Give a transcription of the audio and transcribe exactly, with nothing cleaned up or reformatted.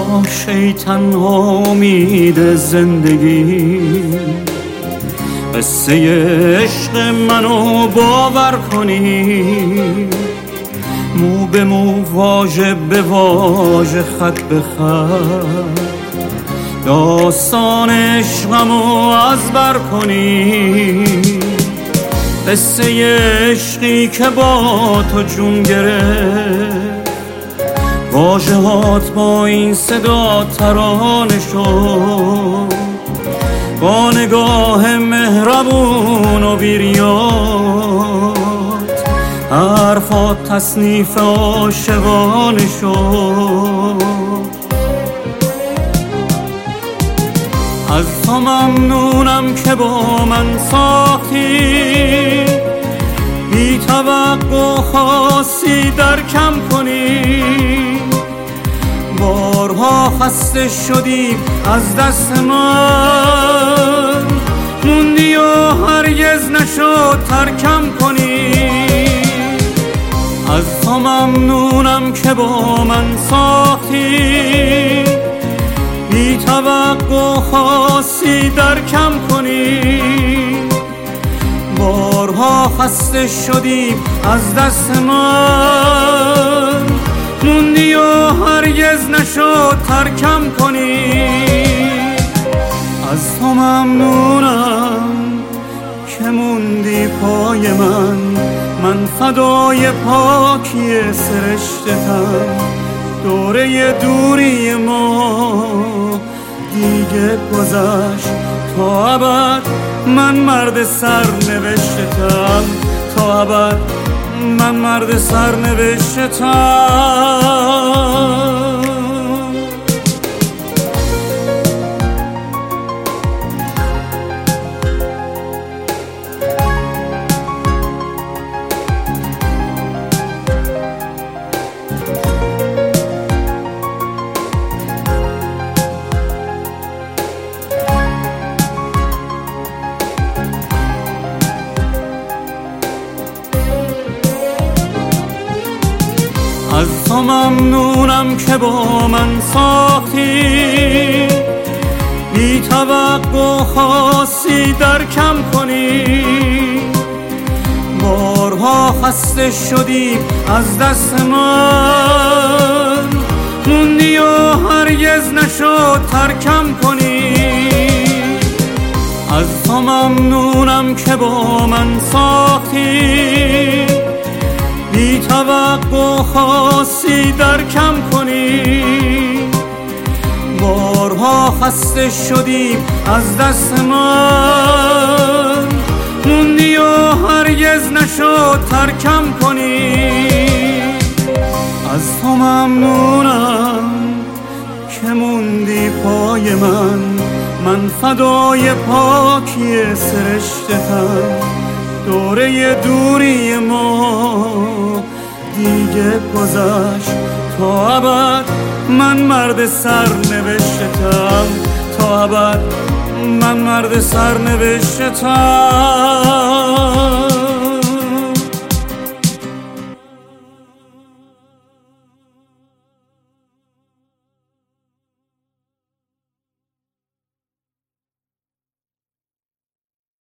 شیطان امید زندگی، قصه عشق منو باور کنی، مو به مو واژه به واژه خط به خط داستان عشقمو از بر کنی، قصه عشقی که با تو جون گرفت، واژه‌هات با این صدا ترانه شد، با نگاه مهربون و بیریات حرفات تصنیف عاشقانه شد. از تو ممنونم که با من ساختی، بی توقع خواستی درکم کنی، بارها خسته شدی از دست من، موندی و هرگز نشد ترکم کنی. از تو ممنونم که با من ساختی، بی توقع خواستی درکم کنی، بارها خسته شدی از دست من، موندی و هرگز نشد ترکم کنی. از تو ممنونم که موندی پای من، من فدای پاکی سرشتتم، دوره دوری ما دیگه گذشت تا ابد، من مرد سرنوشتم تا ابد، من مرد سرنوشتم. از تو ممنونم که با من ساختی، بی توقع خواستی درکم کنی، بارها خسته شدی از دست من، موندی و هرگز نشد ترکم کنی. از تو ممنونم که با من ساختی، بی توقع خواستی درکم کنی، بارها خسته شدی از دست من، موندی و هرگز نشد ترکم کنی. از تو ممنونم که موندی پای من، من فدای پاکی سرشتتم، دوره دوری ما دیگه گذشت تا ابد، من مرد سرنوشتم تا ابد، من مرد سرنوشتم.